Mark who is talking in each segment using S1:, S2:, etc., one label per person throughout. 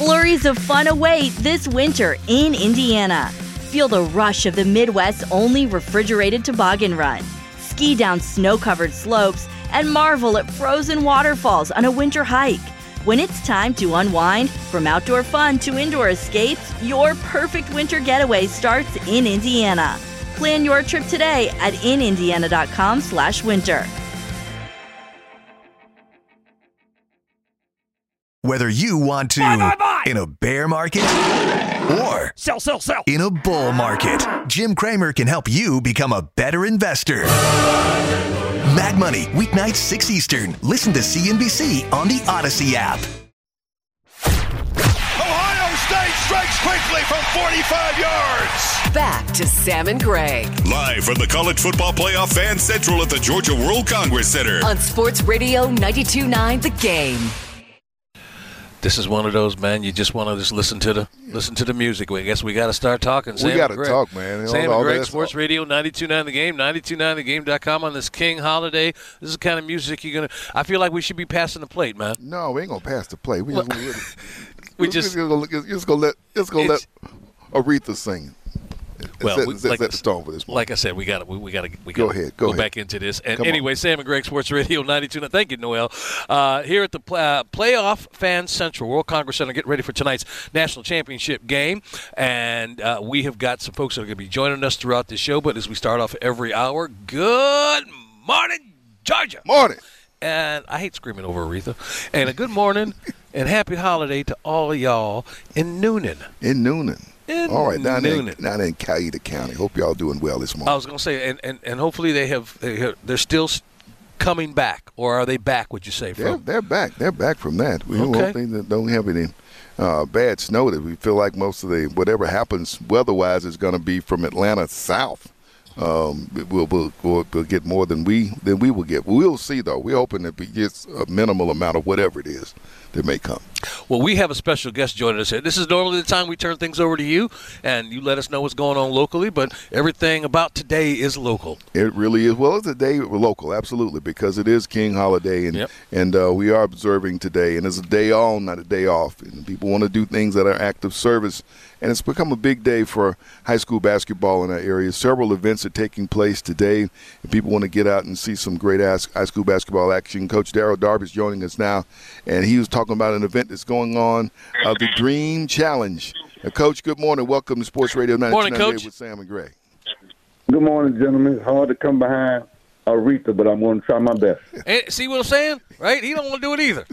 S1: Flurries of fun await this winter in Indiana. Feel the rush of the Midwest's only refrigerated toboggan run. Ski down snow-covered slopes and marvel at frozen waterfalls on a winter hike. When it's time to unwind, from outdoor fun to indoor escapes, your perfect winter getaway starts in Indiana. Plan your trip today at inindiana.com/winter.
S2: Whether you want to
S3: buy.
S2: in a bear market or
S3: Sell.
S2: in a bull market, Jim Cramer can help you become a better investor. Mad Money, weeknights 6 Eastern. Listen to CNBC on the Odyssey app.
S4: Ohio State strikes quickly from 45 yards.
S5: Back to Sam and Greg
S4: Live from the College Football Playoff Fan Central at the Georgia World Congress Center.
S5: on Sports Radio 92.9 The Game.
S6: This is one of those, man. You just want to just listen to the music. I guess we got to start talking.
S7: We got to talk, man.
S6: Sam and Greg, Sports Radio 92.9 The Game, 92.9thegame.com on this King holiday. This is the kind of music you're gonna. I feel like we should be passing the plate, man.
S7: No, we ain't gonna pass the plate. We just gonna let Aretha sing. Set the stone for this one.
S6: Like I said, we got to
S7: Go ahead.
S6: back into this. And anyway, Sam and Greg, Sports Radio 92.9. Thank you, Noel. Here at the Playoff Fan Central World Congress Center, get ready for tonight's national championship game. And we have got some folks that are going to be joining us throughout the show. But as we start off every hour, good morning, Georgia.
S7: Morning.
S6: And I hate screaming over Aretha. And a good morning and happy holiday to all of y'all in Noonan. All right, down in
S7: Cayuga County. Hope y'all doing well this morning.
S6: I was going to say, and hopefully they're still coming back, or are they back? Would you say?
S7: They're back. They're back from that. We
S6: Okay.
S7: hope they don't have any bad snow. That we feel like most of whatever happens weather-wise is going to be from Atlanta south. We'll get more than we will get. We'll see though. We're hoping that it gets a minimal amount of whatever it is that may come.
S6: Well, we have a special guest joining us here. This is normally the time we turn things over to you, and you let us know what's going on locally, but everything about today is local.
S7: It really is. Well, it's a day local, absolutely, because it is King Holiday, and we are observing today, and it's a day on, not a day off. And people want to do things that are active service, and it's become a big day for high school basketball in our area. Several events are taking place today, and people want to get out and see some great high school basketball action. Coach Darryl Darby is joining us now, and he was talking about an event that's going on, the Dream Challenge. Coach, good morning. Welcome to Sports Radio 92.9
S6: Morning, Coach.
S7: with Sam and Greg.
S8: Good morning, gentlemen. It's hard to come behind Aretha, but I'm going to try my best.
S6: And see what I'm saying? Right? He don't want to do it either.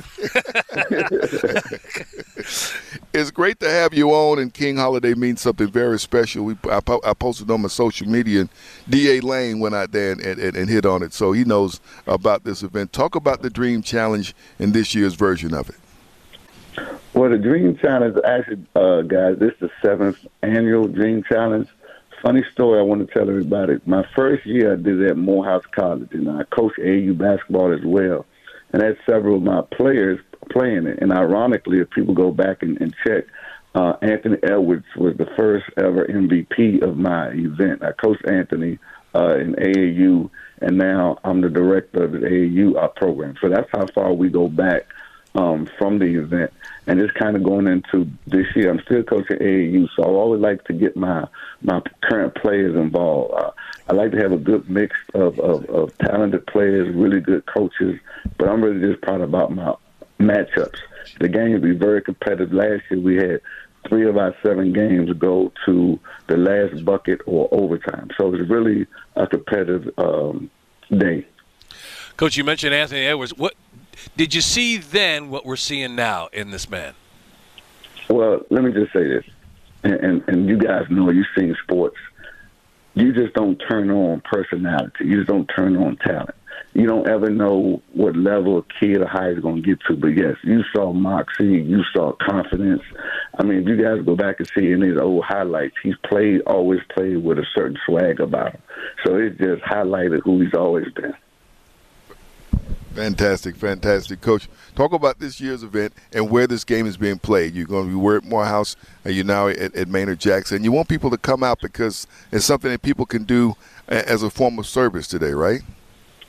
S7: It's great to have you on, and King Holiday means something very special. I posted on my social media, and D.A. Lane went out there and hit on it, so he knows about this event. Talk about the Dream Challenge and this year's version of it.
S8: Well, the Dream Challenge, actually, guys, this is the 7th annual Dream Challenge. Funny story I want to tell everybody. My first year I did it at Morehouse College, and I coached AAU basketball as well. And I had several of my players playing it. And ironically, if people go back and check, Anthony Edwards was the first ever MVP of my event. I coached Anthony in AAU, and now I'm the director of the AAU program. So that's how far we go back from the event. And it's kind of going into this year. I'm still coaching AAU, so I always like to get my current players involved. I like to have a good mix of talented players, really good coaches, but I'm really just proud about my matchups. The game will be very competitive. Last year we had 3 of our 7 games go to the last bucket or overtime. So it's really a competitive day.
S6: Coach, you mentioned Anthony Edwards. What did you see then what we're seeing now in this man?
S8: Well, let me just say this, and you guys know you've seen sports. You just don't turn on personality. You just don't turn on talent. You don't ever know what level a kid or high is going to get to. But, yes, you saw moxie. You saw confidence. I mean, if you guys go back and see in his old highlights, he's always played with a certain swag about him. So it just highlighted who he's always been.
S7: Fantastic. Coach, talk about this year's event and where this game is being played. You're going to be at Morehouse, and you're now at Maynard Jackson. You want people to come out because it's something that people can do as a form of service today, right?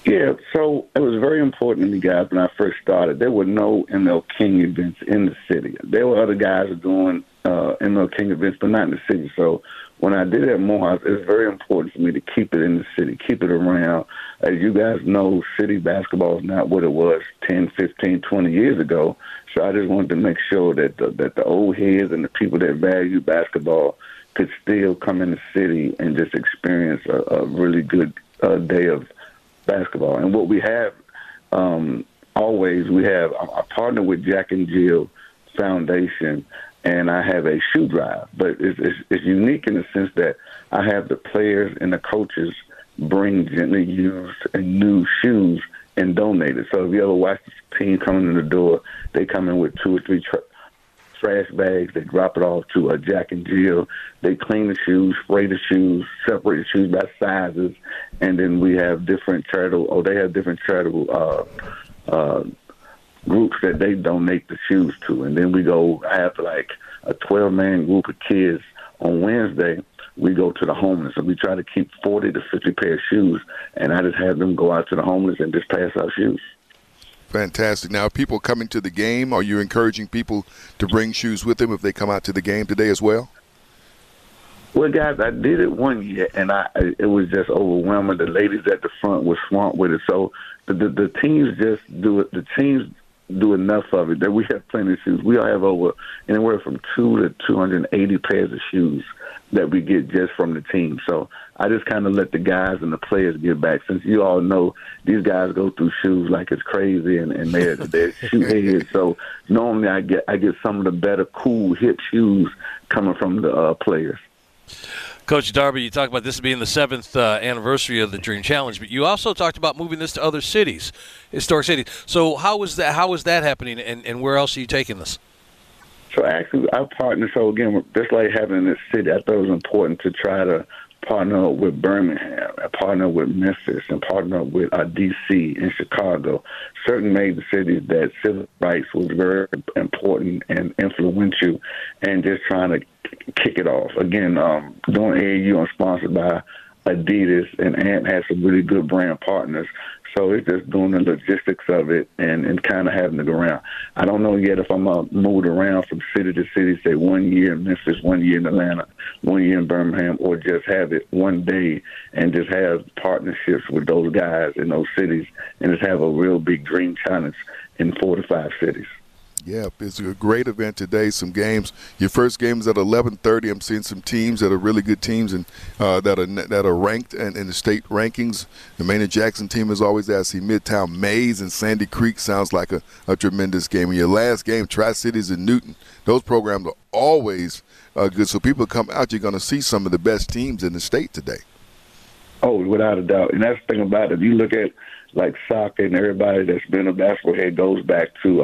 S8: Yeah, so it was very important to me, guys, when I first started. There were no ML King events in the city. There were other guys doing ML King events, but not in the city. So when I did it at Morehouse, it was very important for me to keep it in the city, keep it around. As you guys know, city basketball is not what it was 10, 15, 20 years ago. So I just wanted to make sure that the old heads and the people that value basketball could still come in the city and just experience a really good day of basketball. And what we have I partner with Jack and Jill Foundation, and I have a shoe drive. But it's unique in the sense that I have the players and the coaches bring gently used and new shoes and donate it. So if you ever watch the team coming in the door, they come in with 2 or 3 trash bags. They drop it off to Jack and Jill. They clean the shoes, spray the shoes, separate the shoes by sizes, and then we have different charitable groups that they donate the shoes to. And then we go, I have like a 12-man group of kids on Wednesday. We go to the homeless, and we try to keep 40 to 50 pair of shoes, and I just have them go out to the homeless and just pass out shoes.
S7: Fantastic. Now, are people coming to the game? Are you encouraging people to bring shoes with them if they come out to the game today as well?
S8: Well, guys, I did it one year, and it was just overwhelming. The ladies at the front were swamped with it. So the teams just do it. The teams do enough of it that we have plenty of shoes. We all have over anywhere from 200 to 280 pairs of shoes that we get just from the team. So I just kind of let the guys and the players get back. Since you all know these guys go through shoes like it's crazy, and they're shoe heads. So normally I get some of the better, cool, hip shoes coming from the players.
S6: Coach Darby, you talked about this being the 7th anniversary of the Dream Challenge, but you also talked about moving this to other cities, historic cities. So how is that happening, and where else are you taking this?
S8: So actually, our partner, so again, just like having this city, I thought it was important to try to partner up with Birmingham, and partner with Memphis, and partner up with D.C. and Chicago, certain major cities that civil rights was very important and influential, and just trying to kick it off. Again, doing AAU, I'm sponsored by Adidas, and Ant has some really good brand partners. So it's just doing the logistics of it and kind of having to go around. I don't know yet if I'm going to move it around from city to city, say 1 year in Memphis, 1 year in Atlanta, 1 year in Birmingham, or just have it one day and just have partnerships with those guys in those cities and just have a real big Dream Challenge in 4 to 5 cities.
S7: Yeah, it's a great event today. Some games. Your first game is at 11:30. I'm seeing some teams that are really good teams and that are ranked in the state rankings. The Maynard Jackson team is always there. I see Midtown Mays and Sandy Creek sounds like a tremendous game. And your last game, Tri-Cities and Newton. Those programs are always good. So people come out, you're going to see some of the best teams in the state today.
S8: Oh, without a doubt. And that's the thing about it. If you look at like soccer and everybody that's been a basketball head goes back to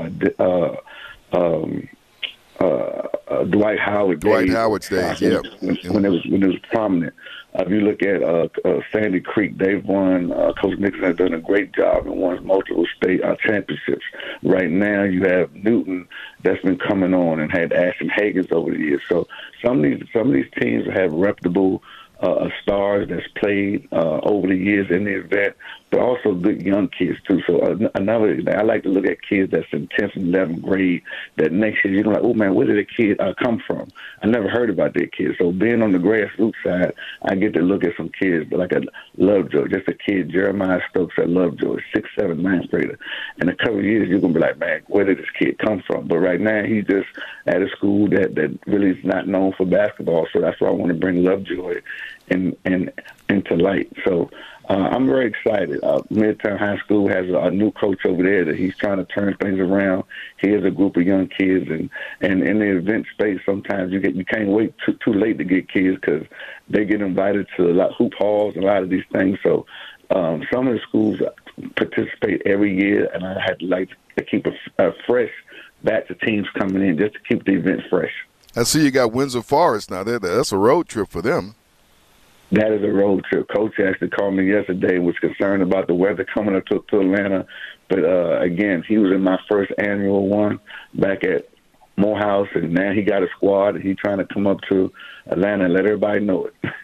S8: Dwight Howard days.
S7: Dwight Howard's days, yeah.
S8: When it was prominent. If you look at Sandy Creek, they've won. Coach Nixon has done a great job and won multiple state championships. Right now, you have Newton that's been coming on and had Ashton Hagans over the years. So some of these teams have reputable stars that's played over the years in the event, but also good young kids too. So I like to look at kids that's in 10th and 11th grade that next year you're like, oh man, where did that kid come from? I never heard about that kid. So being on the grassroots side, I get to look at some kids like a Lovejoy, just a kid, Jeremiah Stokes at Lovejoy, 6th, 7th, 9th grader. In a couple of years, you're going to be like, man, where did this kid come from? But right now, he's just at a school that really is not known for basketball. So that's why I want to bring Lovejoy into light. So I'm very excited. Midtown High School has a new coach over there that he's trying to turn things around. He has a group of young kids, and in the event space, sometimes you can't wait too late to get kids because they get invited to a lot of hoop halls and a lot of these things. So some of the schools participate every year, and I had like to keep a fresh batch of teams coming in just to keep the event fresh.
S7: I see you got Windsor Forest now. That's a road trip for them.
S8: That is a road trip. Coach actually called me yesterday and was concerned about the weather coming up to Atlanta. But, again, he was in my first annual one back at Morehouse, and now he got a squad, and he's trying to come up to Atlanta and let everybody know it.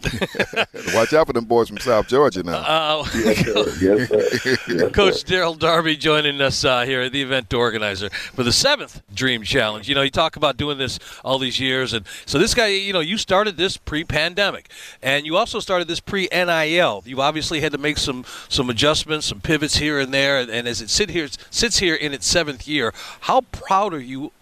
S7: Watch out for them boys from South Georgia now.
S8: Yes, sir.
S6: Coach Daryl Darby joining us here, the event organizer for the 7th Dream Challenge. You talk about doing this all these years. And so this guy, you started this pre-pandemic. And you also started this pre-NIL. You've obviously had to make some adjustments, some pivots here and there. And as it sits here in its 7th year, how proud are you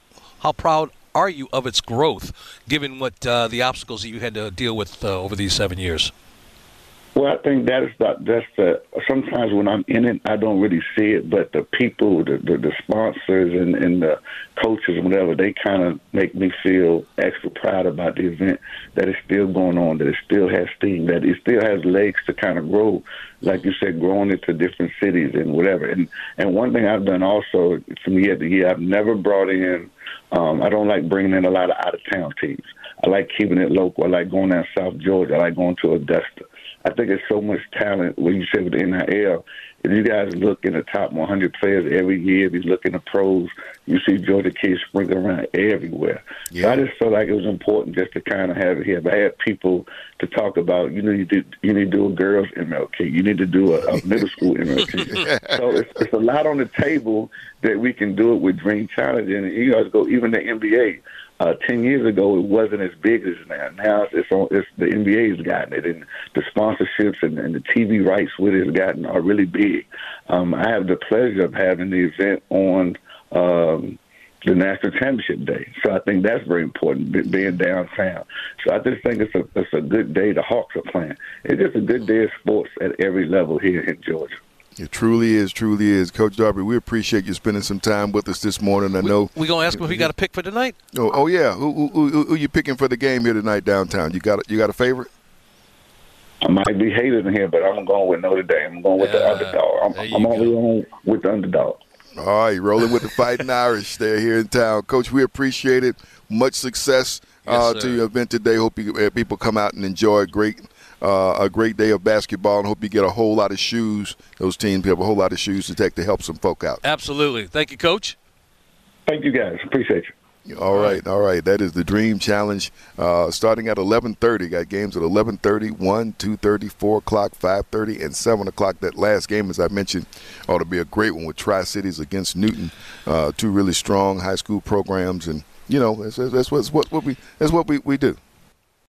S6: of its growth, given what the obstacles that you had to deal with over these 7 years?
S8: Well, I think that's the sometimes when I'm in it, I don't really see it, but the people, the sponsors and the coaches and whatever, they kind of make me feel extra proud about the event, that it's still going on, that it still has steam, that it still has legs to kind of grow, like you said, growing into different cities and whatever. And one thing I've done also, to me at the year, I've never brought in, I don't like bringing in a lot of out-of-town teams. I like keeping it local. I like going down South Georgia. I like going to Augusta. I think there's so much talent, when you say with the NIL. If you guys look in the top 100 players every year, if you look in the pros, you see Georgia kids sprinkling around everywhere. Yeah. So I just felt like it was important just to kind of have it here. But I had people to talk about, you need to do a girls' MLK. You need to do a middle school MLK. So it's a lot on the table that we can do it with Dream Challenge. And you guys go, even the NBA. 10 years ago, it wasn't as big as now. Now it's the NBA has gotten it, and the sponsorships and the TV rights with it are really big. I have the pleasure of having the event on the National Championship Day, so I think that's very important, being downtown. So I just think it's a good day. The Hawks are playing. It's just a good day of sports at every level here in Georgia.
S7: It truly is. Coach Darby, we appreciate you spending some time with us this morning. I know
S6: we're going to ask him if he got a pick for tonight.
S7: Oh yeah. Who you picking for the game here tonight downtown? You got a favorite?
S8: I might be hated in here, but I'm going with Notre Dame. I'm going with the underdog. I'm only on with the underdog.
S7: All right, rolling with the Fighting Irish there here in town. Coach, we appreciate it. Much success to your event today. Hope people come out and enjoy a great day of basketball, and hope you get a whole lot of shoes. Those teams have a whole lot of shoes to take to help some folk out.
S6: Absolutely. Thank you, Coach.
S8: Thank you, guys. Appreciate you.
S7: All right. That is the Dream Challenge starting at 11:30. Got games at 11:30, 1, 2:30, 4 o'clock, 5:30, and 7 o'clock. That last game, as I mentioned, ought to be a great one with Tri-Cities against Newton, two really strong high school programs. And, that's what we do.